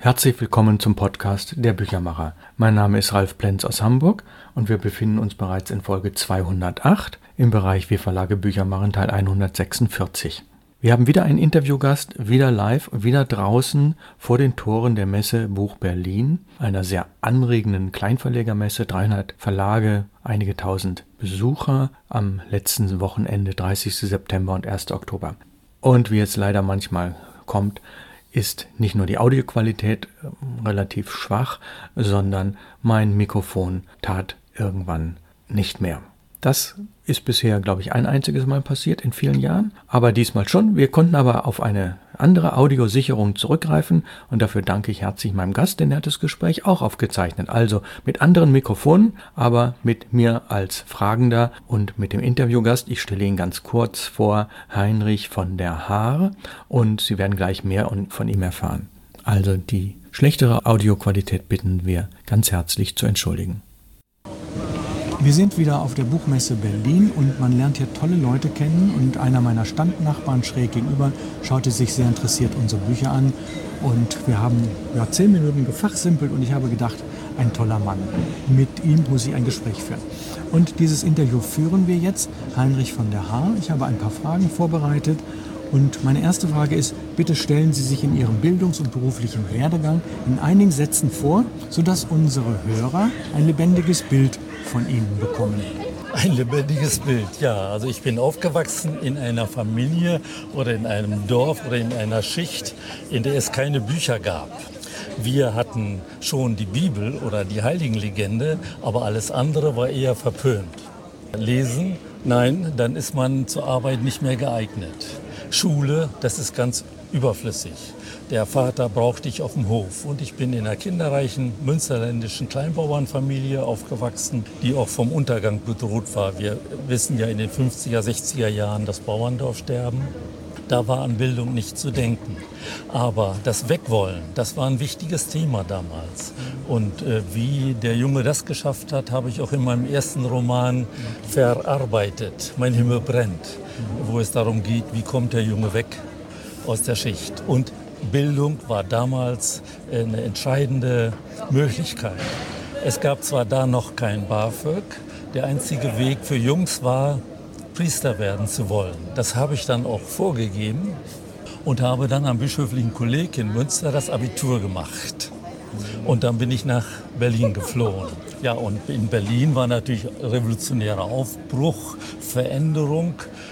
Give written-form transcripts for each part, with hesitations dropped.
Herzlich willkommen zum Podcast Der Büchermacher. Mein Name ist Ralf Plenz aus Hamburg und wir befinden uns bereits in Folge 208 im Bereich Wir Verlage Bücher machen Teil 146. Wir haben wieder einen Interviewgast, wieder live und wieder draußen vor den Toren der Messe Buch Berlin, einer sehr anregenden Kleinverlegermesse, 300 Verlage, einige tausend Besucher am letzten Wochenende, 30. September und 1. Oktober. Und wie es leider manchmal kommt, ist nicht nur die Audioqualität relativ schwach, sondern mein Mikrofon tat irgendwann nicht mehr. Das ist bisher, glaube ich, ein einziges Mal passiert in vielen Jahren, aber diesmal schon. Wir konnten aber auf eine andere Audiosicherung zurückgreifen und dafür danke ich herzlich meinem Gast, denn er hat das Gespräch auch aufgezeichnet. Also mit anderen Mikrofonen, aber mit mir als Fragender und mit dem Interviewgast. Ich stelle ihn ganz kurz vor, Heinrich von der Haar, und Sie werden gleich mehr von ihm erfahren. Also die schlechtere Audioqualität bitten wir ganz herzlich zu entschuldigen. Wir sind wieder auf der Buchmesse Berlin und man lernt hier tolle Leute kennen und einer meiner Standnachbarn schräg gegenüber schaute sich sehr interessiert unsere Bücher an und wir haben 10 Minuten gefachsimpelt und ich habe gedacht, ein toller Mann. Mit ihm muss ich ein Gespräch führen. Und dieses Interview führen wir jetzt, Heinrich von der Haar. Ich habe ein paar Fragen vorbereitet und meine erste Frage ist, bitte stellen Sie sich in Ihrem Bildungs- und beruflichen Werdegang in einigen Sätzen vor, sodass unsere Hörer ein lebendiges Bild von Ihnen bekommen. Ein lebendiges Bild, ja. Also ich bin aufgewachsen in einer Familie oder in einem Dorf oder in einer Schicht, in der es keine Bücher gab. Wir hatten schon die Bibel oder die Heiligenlegende, aber alles andere war eher verpönt. Lesen? Nein, dann ist man zur Arbeit nicht mehr geeignet. Schule, das ist ganz überflüssig. Der Vater braucht dich auf dem Hof. Und ich bin in einer kinderreichen münsterländischen Kleinbauernfamilie aufgewachsen, die auch vom Untergang bedroht war. Wir wissen ja in den 50er, 60er Jahren das Bauerndorfsterben. Da war an Bildung nicht zu denken. Aber das Wegwollen, das war ein wichtiges Thema damals. Und wie der Junge das geschafft hat, habe ich auch in meinem ersten Roman verarbeitet. Mein Himmel brennt, wo es darum geht, wie kommt der Junge weg aus der Schicht. Und Bildung war damals eine entscheidende Möglichkeit. Es gab zwar da noch kein BAföG, der einzige Weg für Jungs war, Priester werden zu wollen. Das habe ich dann auch vorgegeben und habe dann am Bischöflichen Kolleg in Münster das Abitur gemacht. Und dann bin ich nach Berlin geflohen. Ja, und in Berlin war natürlich revolutionärer Aufbruch, Veränderung.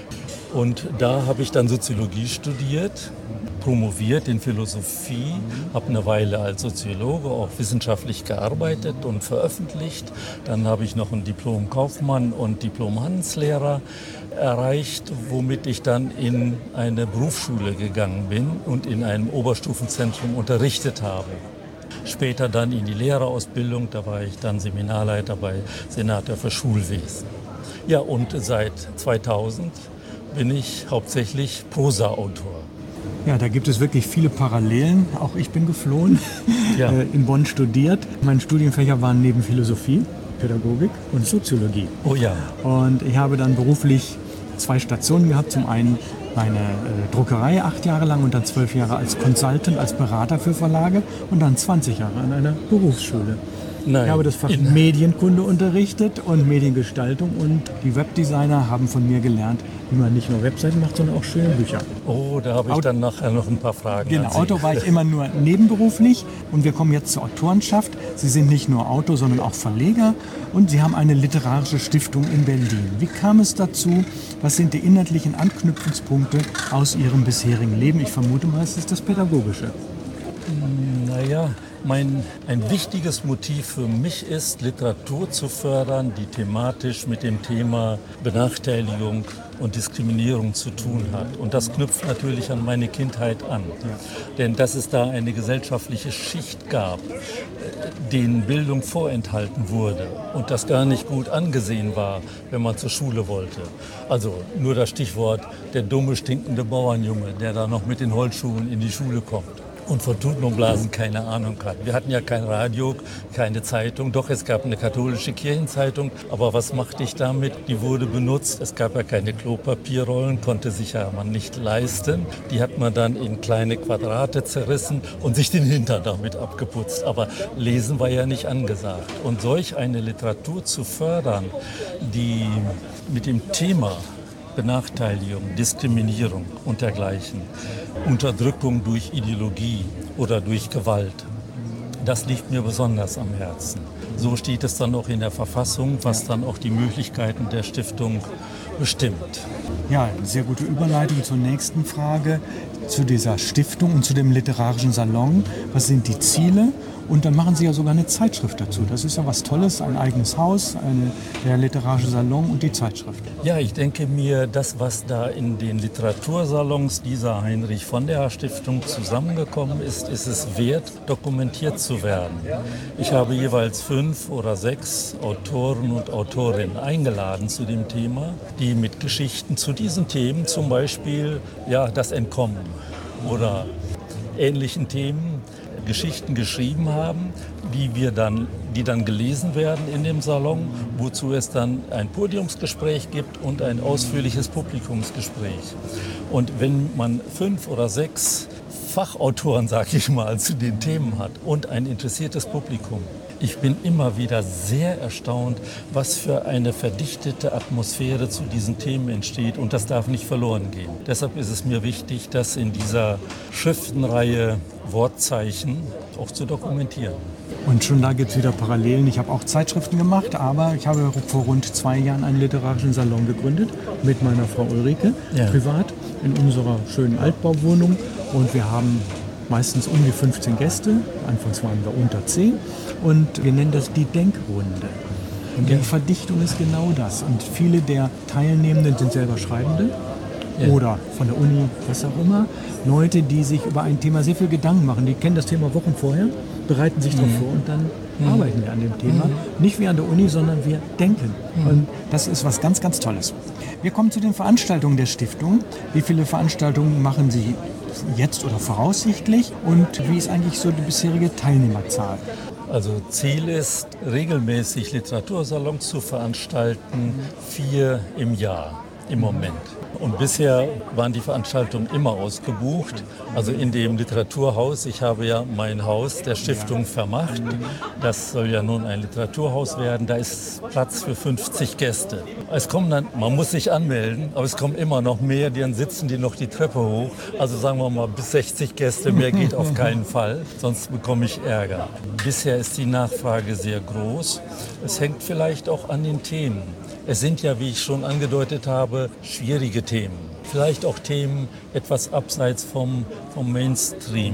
Und da habe ich dann Soziologie studiert, promoviert in Philosophie, habe eine Weile als Soziologe auch wissenschaftlich gearbeitet und veröffentlicht. Dann habe ich noch ein Diplom Kaufmann und Diplom Handelslehrer erreicht, womit ich dann in eine Berufsschule gegangen bin und in einem Oberstufenzentrum unterrichtet habe. Später dann in die Lehrerausbildung, da war ich dann Seminarleiter bei Senator für Schulwesen. Ja, und seit 2000 bin ich hauptsächlich Prosa-Autor. Ja, da gibt es wirklich viele Parallelen. Auch ich bin geflohen, ja. In Bonn studiert. Meine Studienfächer waren neben Philosophie, Pädagogik und Soziologie. Oh ja. Und ich habe dann beruflich 2 Stationen gehabt. Zum einen meine Druckerei 8 Jahre lang und dann 12 Jahre als Consultant, als Berater für Verlage und dann 20 Jahre an einer Berufsschule. Nein. Ich habe das Fach Medienkunde unterrichtet und Mediengestaltung und die Webdesigner haben von mir gelernt, wie man nicht nur Webseiten macht, sondern auch schöne Bücher. Oh, da habe ich dann nachher noch ein paar Fragen. Genau, Autor war ich immer nur nebenberuflich und wir kommen jetzt zur Autorenschaft. Sie sind nicht nur Autor, sondern auch Verleger und Sie haben eine literarische Stiftung in Berlin. Wie kam es dazu? Was sind die inhaltlichen Anknüpfungspunkte aus Ihrem bisherigen Leben? Ich vermute mal, es ist das Pädagogische. Naja, ein wichtiges Motiv für mich ist, Literatur zu fördern, die thematisch mit dem Thema Benachteiligung und Diskriminierung zu tun hat. Und das knüpft natürlich an meine Kindheit an. Ja. Denn dass es da eine gesellschaftliche Schicht gab, denen Bildung vorenthalten wurde und das gar nicht gut angesehen war, wenn man zur Schule wollte. Also nur das Stichwort, der dumme, stinkende Bauernjunge, der da noch mit den Holzschuhen in die Schule kommt. und von Tuten und Blasen keine Ahnung hat. Wir hatten ja kein Radio, keine Zeitung. Doch, es gab eine katholische Kirchenzeitung. Aber was machte ich damit? Die wurde benutzt. Es gab ja keine Klopapierrollen, konnte sich ja man nicht leisten. Die hat man dann in kleine Quadrate zerrissen und sich den Hintern damit abgeputzt. Aber Lesen war ja nicht angesagt. Und solch eine Literatur zu fördern, die mit dem Thema Benachteiligung, Diskriminierung und dergleichen, Unterdrückung durch Ideologie oder durch Gewalt. Das liegt mir besonders am Herzen. So steht es dann auch in der Verfassung, was dann auch die Möglichkeiten der Stiftung bestimmt. Ja, sehr gute Überleitung zur nächsten Frage, zu dieser Stiftung und zu dem literarischen Salon. Was sind die Ziele? Und dann machen Sie ja sogar eine Zeitschrift dazu. Das ist ja was Tolles, ein eigenes Haus, der literarische Salon und die Zeitschrift. Ja, ich denke mir, das, was da in den Literatursalons dieser Heinrich von der Stiftung zusammengekommen ist, ist es wert, dokumentiert zu werden. Ich habe jeweils 5 oder 6 Autoren und Autorinnen eingeladen zu dem Thema, die mit Geschichten zu diesen Themen, zum Beispiel das Entkommen oder ähnlichen Themen, Geschichten geschrieben haben, die dann gelesen werden in dem Salon, wozu es dann ein Podiumsgespräch gibt und ein ausführliches Publikumsgespräch. Und wenn man 5 oder 6 Fachautoren, sag ich mal, zu den Themen hat und ein interessiertes Publikum, ich bin immer wieder sehr erstaunt, was für eine verdichtete Atmosphäre zu diesen Themen entsteht, und das darf nicht verloren gehen. Deshalb ist es mir wichtig, das in dieser Schriftenreihe Wortzeichen auch zu dokumentieren. Und schon da gibt es wieder Parallelen. Ich habe auch Zeitschriften gemacht, aber ich habe vor rund 2 Jahren einen literarischen Salon gegründet mit meiner Frau Ulrike, privat, in unserer schönen Altbauwohnung. Und wir haben meistens um die 15 Gäste. Anfangs waren wir unter 10. Und wir nennen das die Denkrunde. Und die Verdichtung ist genau das. Und viele der Teilnehmenden sind selber Schreibende oder von der Uni, was auch immer. Leute, die sich über ein Thema sehr viel Gedanken machen. Die kennen das Thema Wochen vorher, bereiten sich darauf vor und dann arbeiten wir an dem Thema. Nicht wie an der Uni, sondern wir denken. Und das ist was ganz, ganz Tolles. Wir kommen zu den Veranstaltungen der Stiftung. Wie viele Veranstaltungen machen Sie jetzt oder voraussichtlich? Und wie ist eigentlich so die bisherige Teilnehmerzahl? Also Ziel ist, regelmäßig Literatursalons zu veranstalten, 4 im Jahr im Moment. Und bisher waren die Veranstaltungen immer ausgebucht. Also in dem Literaturhaus, ich habe ja mein Haus der Stiftung vermacht. Das soll ja nun ein Literaturhaus werden. Da ist Platz für 50 Gäste. Es kommen dann, man muss sich anmelden, aber es kommen immer noch mehr, dann sitzen die noch die Treppe hoch. Also sagen wir mal bis 60 Gäste, mehr geht auf keinen Fall, sonst bekomme ich Ärger. Bisher ist die Nachfrage sehr groß. Es hängt vielleicht auch an den Themen. Es sind ja, wie ich schon angedeutet habe, schwierige Themen. Vielleicht auch Themen etwas abseits vom Mainstream,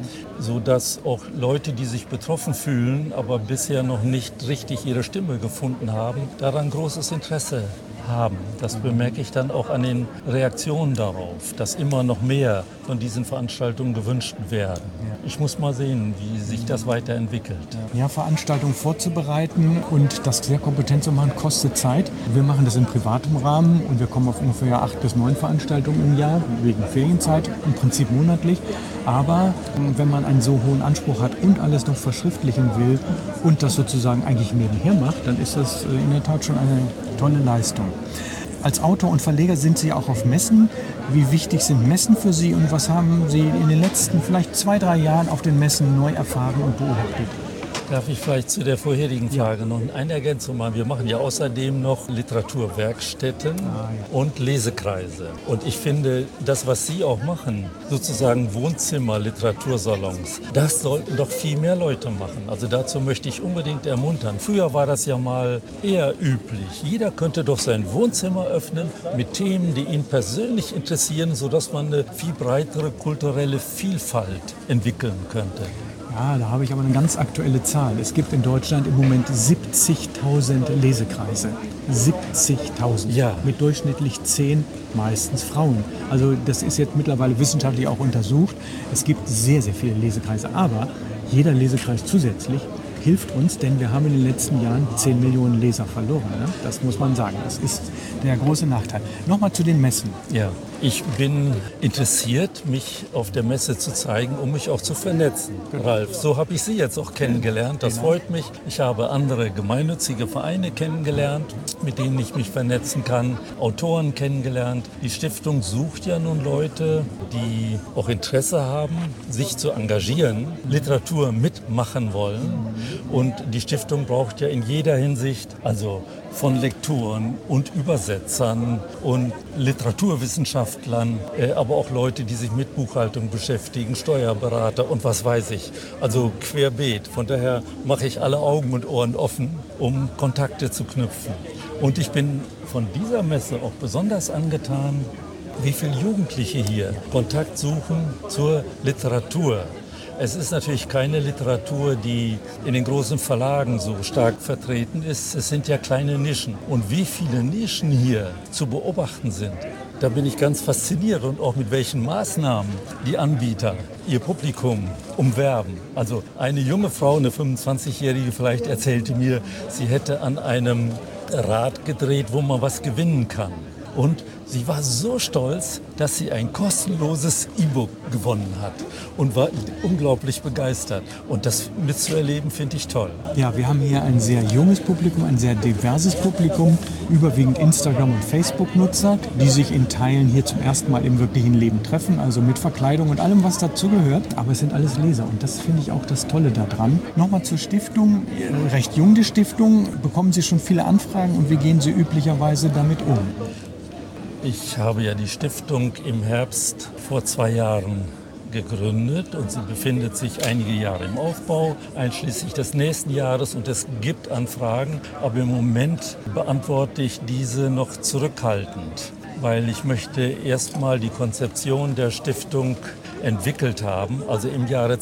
sodass auch Leute, die sich betroffen fühlen, aber bisher noch nicht richtig ihre Stimme gefunden haben, daran großes Interesse haben. Das bemerke ich dann auch an den Reaktionen darauf, dass immer noch mehr von diesen Veranstaltungen gewünscht werden. Ich muss mal sehen, wie sich das weiterentwickelt. Ja, Veranstaltungen vorzubereiten und das sehr kompetent zu machen, kostet Zeit. Wir machen das in privatem Rahmen und wir kommen auf ungefähr 8 bis 9 Veranstaltungen im Jahr, wegen Ferienzeit, im Prinzip monatlich. Aber wenn man einen so hohen Anspruch hat und alles noch verschriftlichen will und das sozusagen eigentlich nebenher macht, dann ist das in der Tat schon eine tolle Leistung. Als Autor und Verleger sind Sie auch auf Messen. Wie wichtig sind Messen für Sie und was haben Sie in den letzten vielleicht 2-3 Jahren auf den Messen neu erfahren und beobachtet? Darf ich vielleicht zu der vorherigen Frage noch eine Ergänzung machen? Wir machen ja außerdem noch Literaturwerkstätten und Lesekreise. Und ich finde, das, was Sie auch machen, sozusagen Wohnzimmer, Literatursalons, das sollten doch viel mehr Leute machen. Also dazu möchte ich unbedingt ermuntern. Früher war das ja mal eher üblich. Jeder könnte doch sein Wohnzimmer öffnen mit Themen, die ihn persönlich interessieren, sodass man eine viel breitere kulturelle Vielfalt entwickeln könnte. Ja, da habe ich aber eine ganz aktuelle Zahl. Es gibt in Deutschland im Moment 70.000 Lesekreise. 70.000. Ja. Mit durchschnittlich 10, meistens Frauen. Also das ist jetzt mittlerweile wissenschaftlich auch untersucht. Es gibt sehr, sehr viele Lesekreise. Aber jeder Lesekreis zusätzlich hilft uns, denn wir haben in den letzten Jahren 10 Millionen Leser verloren. Ne? Das muss man sagen. Das ist der große Nachteil. Nochmal zu den Messen. Ja. Ich bin interessiert, mich auf der Messe zu zeigen, um mich auch zu vernetzen. Ralf, so habe ich Sie jetzt auch kennengelernt. Das freut mich. Ich habe andere gemeinnützige Vereine kennengelernt, mit denen ich mich vernetzen kann, Autoren kennengelernt. Die Stiftung sucht ja nun Leute, die auch Interesse haben, sich zu engagieren, Literatur mitmachen wollen. Und die Stiftung braucht ja in jeder Hinsicht, also von Lektoren und Übersetzern und Literaturwissenschaftlern, aber auch Leute, die sich mit Buchhaltung beschäftigen, Steuerberater und was weiß ich. Also querbeet. Von daher mache ich alle Augen und Ohren offen, um Kontakte zu knüpfen. Und ich bin von dieser Messe auch besonders angetan, wie viele Jugendliche hier Kontakt suchen zur Literatur. Es ist natürlich keine Literatur, die in den großen Verlagen so stark vertreten ist. Es sind ja kleine Nischen. Und wie viele Nischen hier zu beobachten sind, da bin ich ganz fasziniert. Und auch mit welchen Maßnahmen die Anbieter ihr Publikum umwerben. Also eine junge Frau, eine 25-Jährige vielleicht, erzählte mir, sie hätte an einem Rad gedreht, wo man was gewinnen kann. Und sie war so stolz, dass sie ein kostenloses E-Book gewonnen hat und war unglaublich begeistert. Und das mitzuerleben, finde ich toll. Ja, wir haben hier ein sehr junges Publikum, ein sehr diverses Publikum, überwiegend Instagram- und Facebook-Nutzer, die sich in Teilen hier zum ersten Mal im wirklichen Leben treffen, also mit Verkleidung und allem, was dazugehört. Aber es sind alles Leser und das finde ich auch das Tolle daran. Nochmal zur Stiftung, recht jung die Stiftung, bekommen Sie schon viele Anfragen und wie gehen Sie üblicherweise damit um? Ich habe ja die Stiftung im Herbst vor 2 Jahren gegründet und sie befindet sich einige Jahre im Aufbau, einschließlich des nächsten Jahres, und es gibt Anfragen, aber im Moment beantworte ich diese noch zurückhaltend, weil ich möchte erstmal die Konzeption der Stiftung entwickelt haben, also im Jahre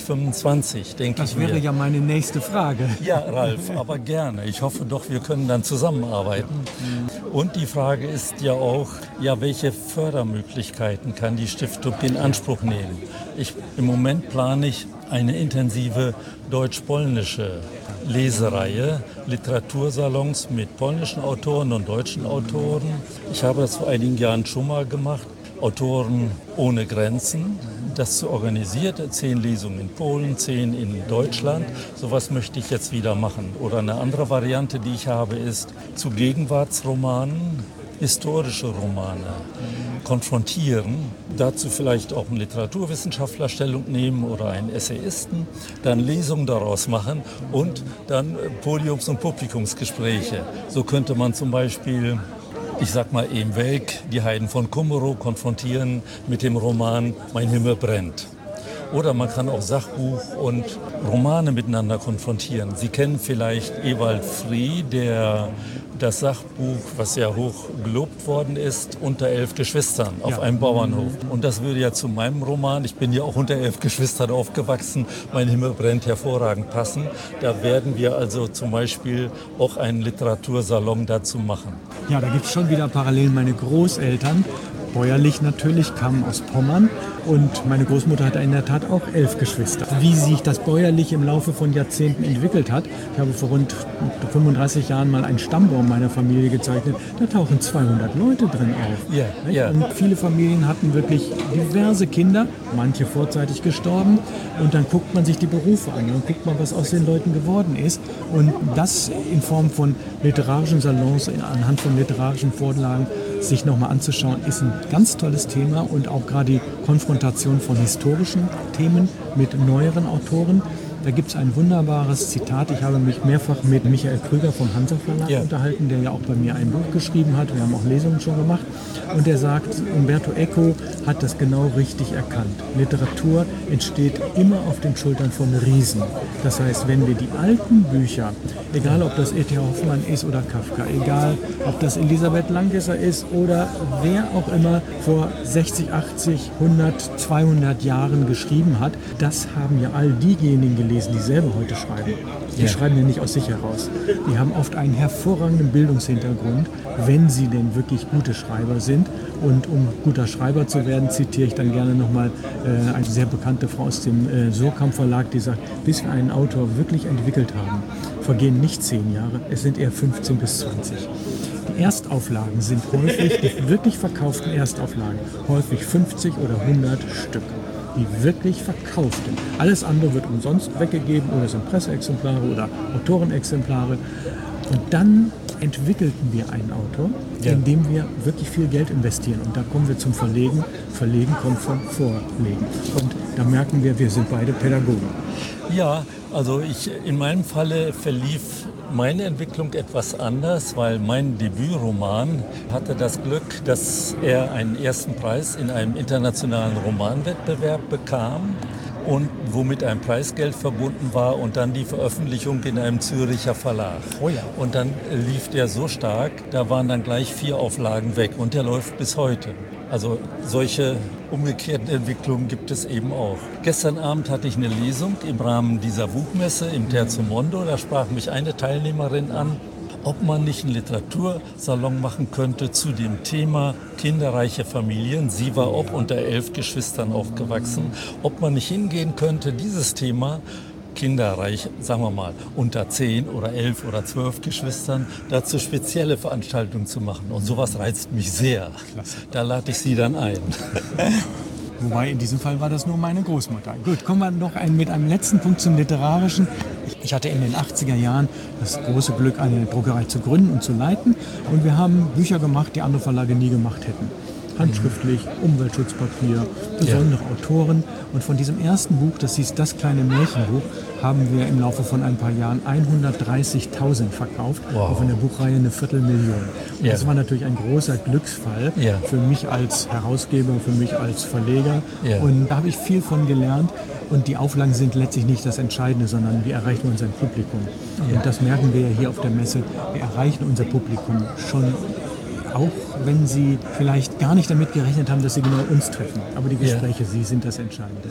2025, denke ich mir. Das wäre ja meine nächste Frage. Ja, Ralf, aber gerne. Ich hoffe doch, wir können dann zusammenarbeiten. Und die Frage ist ja auch, ja, welche Fördermöglichkeiten kann die Stiftung in Anspruch nehmen? Im Moment plane ich eine intensive deutsch-polnische Lesereihe, Literatursalons mit polnischen Autoren und deutschen Autoren. Ich habe das vor einigen Jahren schon mal gemacht. Autoren ohne Grenzen, das zu organisiert, 10 Lesungen in Polen, 10 in Deutschland. Sowas möchte ich jetzt wieder machen. Oder eine andere Variante, die ich habe, ist zu Gegenwartsromanen, historische Romane konfrontieren, dazu vielleicht auch einen Literaturwissenschaftler Stellung nehmen oder einen Essayisten, dann Lesungen daraus machen und dann Podiums- und Publikumsgespräche. So könnte man zum Beispiel, ich sag mal, Em Welk, die Heiden von Kummerow, konfrontieren mit dem Roman Mein Himmel brennt. Oder man kann auch Sachbuch und Romane miteinander konfrontieren. Sie kennen vielleicht Ewald Frie, der das Sachbuch, was ja hoch gelobt worden ist, Unter 11 Geschwistern auf einem Bauernhof. Und das würde ja zu meinem Roman, ich bin ja auch unter 11 Geschwistern aufgewachsen, Mein Himmel brennt, hervorragend passen. Da werden wir also zum Beispiel auch einen Literatursalon dazu machen. Ja, da gibt es schon wieder Parallelen. Meine Großeltern, bäuerlich natürlich, kamen aus Pommern. Und meine Großmutter hatte in der Tat auch 11 Geschwister. Wie sich das bäuerlich im Laufe von Jahrzehnten entwickelt hat, ich habe vor rund 35 Jahren mal einen Stammbaum meiner Familie gezeichnet, da tauchen 200 Leute drin auf. Ja. Und viele Familien hatten wirklich diverse Kinder, manche vorzeitig gestorben. Und dann guckt man sich die Berufe an und guckt man, was aus den Leuten geworden ist. Und das in Form von literarischen Salons, anhand von literarischen Vorlagen, sich nochmal anzuschauen, ist ein ganz tolles Thema und auch gerade die Konfrontation von historischen Themen mit neueren Autoren. Da gibt es ein wunderbares Zitat. Ich habe mich mehrfach mit Michael Krüger vom Hansa Verlag unterhalten, der ja auch bei mir ein Buch geschrieben hat. Wir haben auch Lesungen schon gemacht. Und er sagt, Umberto Eco hat das genau richtig erkannt. Literatur entsteht immer auf den Schultern von Riesen. Das heißt, wenn wir die alten Bücher, egal ob das E.T. Hoffmann ist oder Kafka, egal ob das Elisabeth Langesser ist oder wer auch immer vor 60, 80, 100, 200 Jahren geschrieben hat, das haben ja all diejenigen gelesen, die selber heute schreiben. Die schreiben ja nicht aus sich heraus. Die haben oft einen hervorragenden Bildungshintergrund, wenn sie denn wirklich gute Schreiber sind. Und um guter Schreiber zu werden, zitiere ich dann gerne nochmal eine sehr bekannte Frau aus dem Surkamp Verlag, die sagt, bis wir einen Autor wirklich entwickelt haben, vergehen nicht 10 Jahre, es sind eher 15 bis 20. die Erstauflagen sind häufig, die wirklich verkauften Erstauflagen, häufig 50 oder 100 Stück. Die wirklich verkauften. Alles andere wird umsonst weggegeben oder sind Presseexemplare oder Autorenexemplare. Und dann entwickelten wir einen Autor, in dem wir wirklich viel Geld investieren. Und da kommen wir zum Verlegen. Verlegen kommt von Vorlegen. Und da merken wir sind beide Pädagogen. Ja, also in meinem Falle verlief meine Entwicklung etwas anders, weil mein Debütroman hatte das Glück, dass er einen ersten Preis in einem internationalen Romanwettbewerb bekam und womit ein Preisgeld verbunden war und dann die Veröffentlichung in einem Züricher Verlag. Oh ja. Und dann lief der so stark, da waren dann gleich 4 Auflagen weg und der läuft bis heute. Also solche umgekehrten Entwicklungen gibt es eben auch. Gestern Abend hatte ich eine Lesung im Rahmen dieser Buchmesse im Terzo Mondo. Da sprach mich eine Teilnehmerin an, ob man nicht einen Literatursalon machen könnte zu dem Thema kinderreiche Familien. Sie war auch unter 11 Geschwistern aufgewachsen. Ob man nicht hingehen könnte, dieses Thema kinderreich, sagen wir mal, unter 10 oder 11 oder 12 Geschwistern, dazu spezielle Veranstaltungen zu machen. Und sowas reizt mich sehr. Klasse. Da lade ich Sie dann ein. Wobei in diesem Fall war das nur meine Großmutter. Gut, kommen wir noch mit einem letzten Punkt zum Literarischen. Ich hatte in den 80er Jahren das große Glück, eine Druckerei zu gründen und zu leiten. Und wir haben Bücher gemacht, die andere Verlage nie gemacht hätten. Handschriftlich, Umweltschutzpapier, besondere Autoren. Und von diesem ersten Buch, das hieß Das kleine Märchenbuch, haben wir im Laufe von ein paar Jahren 130.000 verkauft. Wow. Auf einer Buchreihe 250.000. Und das war natürlich ein großer Glücksfall für mich als Herausgeber, für mich als Verleger. Und da habe ich viel von gelernt. Und die Auflagen sind letztlich nicht das Entscheidende, sondern wir erreichen unser Publikum. Und das merken wir ja hier auf der Messe. Wir erreichen unser Publikum schon, auch wenn sie vielleicht gar nicht damit gerechnet haben, dass sie genau uns treffen. Aber die Gespräche, sie sind das Entscheidende.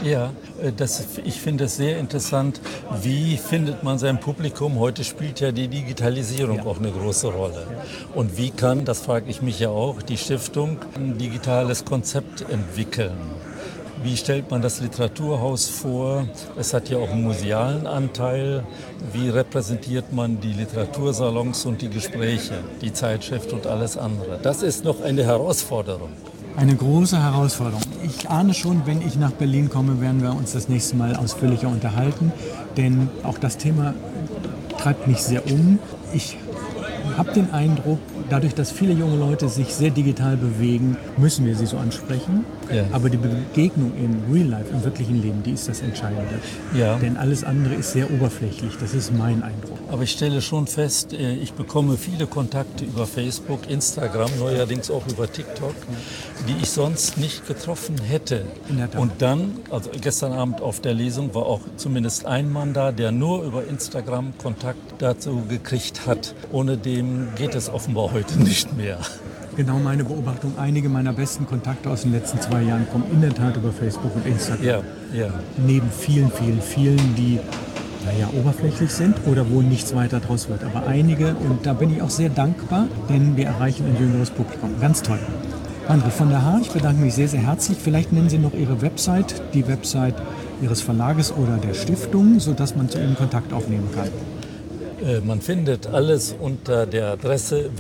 Ich finde es sehr interessant, wie findet man sein Publikum? Heute spielt ja die Digitalisierung auch eine große Rolle. Und wie kann, das frage ich mich ja auch, die Stiftung ein digitales Konzept entwickeln? Wie stellt man das Literaturhaus vor? Es hat ja auch einen musealen Anteil. Wie repräsentiert man die Literatursalons und die Gespräche, die Zeitschrift und alles andere? Das ist noch eine Herausforderung. Eine große Herausforderung. Ich ahne schon, wenn ich nach Berlin komme, werden wir uns das nächste Mal ausführlicher unterhalten. Denn auch das Thema treibt mich sehr um. Ich habe den Eindruck, dadurch, dass viele junge Leute sich sehr digital bewegen, müssen wir sie so ansprechen. Aber die Begegnung in Real Life, im wirklichen Leben, die ist das Entscheidende. Denn alles andere ist sehr oberflächlich. Das ist mein Eindruck. Aber ich stelle schon fest, ich bekomme viele Kontakte über Facebook, Instagram, neuerdings auch über TikTok, die ich sonst nicht getroffen hätte. Und dann, also gestern Abend auf der Lesung, war auch zumindest ein Mann da, der nur über Instagram Kontakt dazu gekriegt hat. Ohne dem geht es offenbar heute nicht mehr. Genau meine Beobachtung. Einige meiner besten Kontakte aus den letzten 2 Jahren kommen in der Tat über Facebook und Instagram. Neben vielen, die oberflächlich sind oder wo nichts weiter draus wird. Aber einige, und da bin ich auch sehr dankbar, denn wir erreichen ein jüngeres Publikum. Ganz toll. André von der Haar, ich bedanke mich sehr, sehr herzlich. Vielleicht nennen Sie noch Ihre Website, die Website Ihres Verlages oder der Stiftung, sodass man zu Ihnen Kontakt aufnehmen kann. Man findet alles unter der Adresse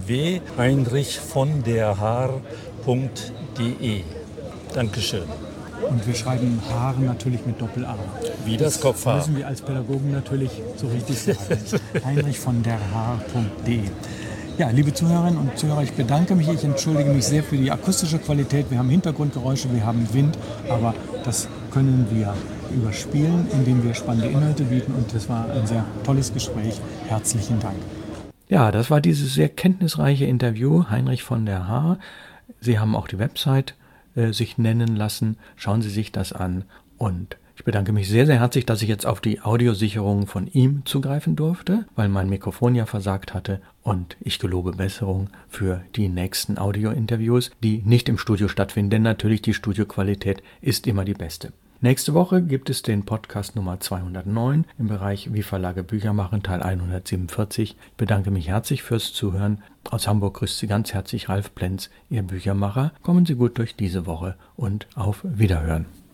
www.heinrichvonderhaar.de. Dankeschön. Und wir schreiben Haaren natürlich mit Doppel-A. Wie das Kopfhaar. Das müssen wir als Pädagogen natürlich so richtig sagen. heinrichvonderhaar.de. Ja, liebe Zuhörerinnen und Zuhörer, ich bedanke mich. Ich entschuldige mich sehr für die akustische Qualität. Wir haben Hintergrundgeräusche, wir haben Wind, aber das können wir überspielen, indem wir spannende Inhalte bieten. Und das war ein sehr tolles Gespräch. Herzlichen Dank. Ja, das war dieses sehr kenntnisreiche Interview. Heinrich von der Haar. Sie haben auch die Website sich nennen lassen. Schauen Sie sich das an. Und ich bedanke mich sehr, sehr herzlich, dass ich jetzt auf die Audiosicherung von ihm zugreifen durfte, weil mein Mikrofon ja versagt hatte. Und ich gelobe Besserung für die nächsten Audio-Interviews, die nicht im Studio stattfinden, denn natürlich die Studioqualität ist immer die beste. Nächste Woche gibt es den Podcast Nummer 209 im Bereich Wie Verlage Bücher machen, Teil 147. Ich bedanke mich herzlich fürs Zuhören. Aus Hamburg grüßt Sie ganz herzlich Ralf Plenz, Ihr Büchermacher. Kommen Sie gut durch diese Woche und auf Wiederhören.